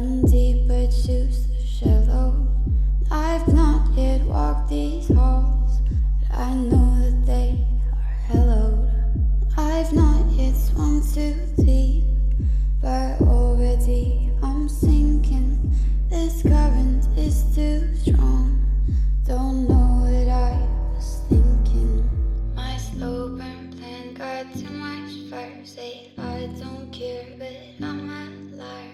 run deep but choose the shallow. I've not yet walked these halls, but I know that they are hallowed. I've not yet swum too deep, but already I'm sinking. This current is too strong. Don't know what I was thinking. My slow burn plan got too much fire. Say I don't care, but I'm a liar.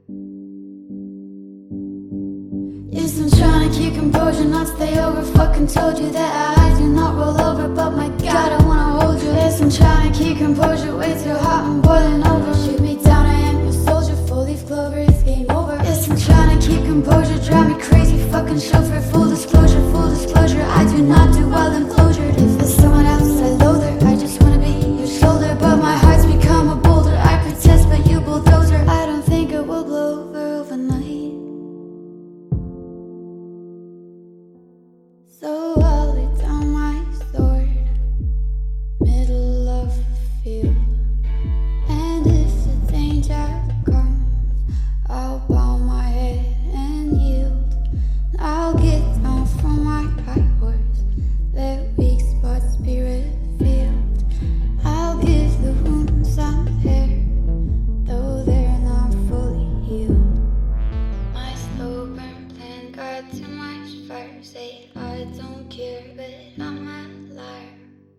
Yes, I'm trying to keep composure, not stay over. Fucking told you that I do not roll over, but my God, I wanna hold you. Yes, I'm trying to keep composure, way too hot, I'm boiling over. Shoot me down, I am your soldier. Full leaf clover, it's game over. Yes, I'm trying to keep composure, drive me crazy, fucking chauffeur. Full disclosure, I do not do well in closure. If there's someone else I loathe her, I just wanna be your shoulder. But my heart's become a boulder, I protest but you bulldozer. I don't think it will blow over overnight, so I'll lay down my sword, middle of the field. And if the danger comes, I'll bow my head and yield. I'll get down from my high horse, let weak spots be revealed. I'll give the wounds some air, though they're not fully healed. My slow burn plan got too much fire. Say I don't care, but I'm a liar.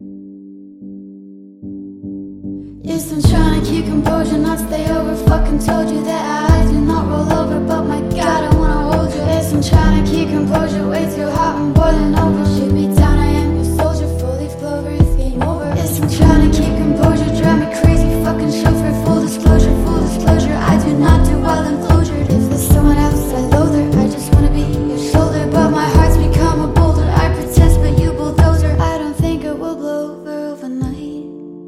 Yes, I'm trying to keep composure, not stay over. Fucking told you that I do not roll over, but my God, I wanna hold you. Yes, I'm trying to keep composure, way too hot, I'm boiling over. Shoot me down, I am your soldier. Full leaf clover, it's game over. Yes, I'm trying to keep composure, drive me crazy, fucking chauffeur. Full disclosure, I do not do well in closure. If there's someone else I loathe her, I just wanna be your shoulder. But my heart's become a boulder, I protest but you bulldozer. I don't think it will blow over overnight,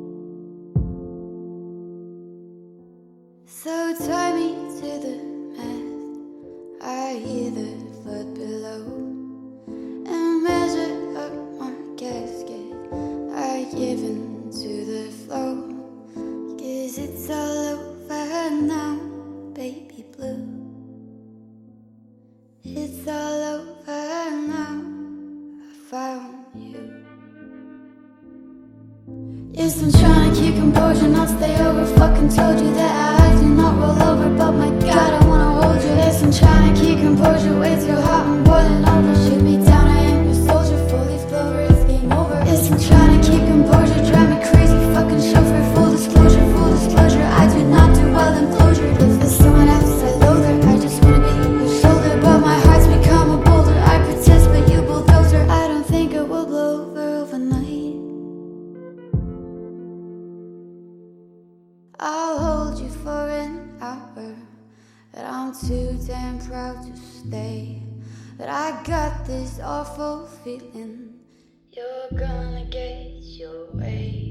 so tie me to the mast. I hear the flood below, and measure up my casket. I give in to the flow, 'cause it's all over now, baby blue. It's all over now, I found you. Yes, I'm trying to keep composure, not stay over. Fucking told you that I do not roll over, but my God, I wanna hold you. Yes, I'm trying to keep composure, way too hot, I'm boiling over. Shoot me down, I am your soldier. Full leaf clover, it's game over. Yes, I'm trying to keep composure, drive me crazy, fucking chauffeur. Full disclosure, I do not do well in closure. If there's someone else I loathe her, I just wanna be your shoulder. But my heart's become a boulder, I protest but you bulldozer. I don't think it will blow over overnight, I'll hold you for an hour, but I'm too damn proud to stay. But I got this awful feeling you're gonna get your way.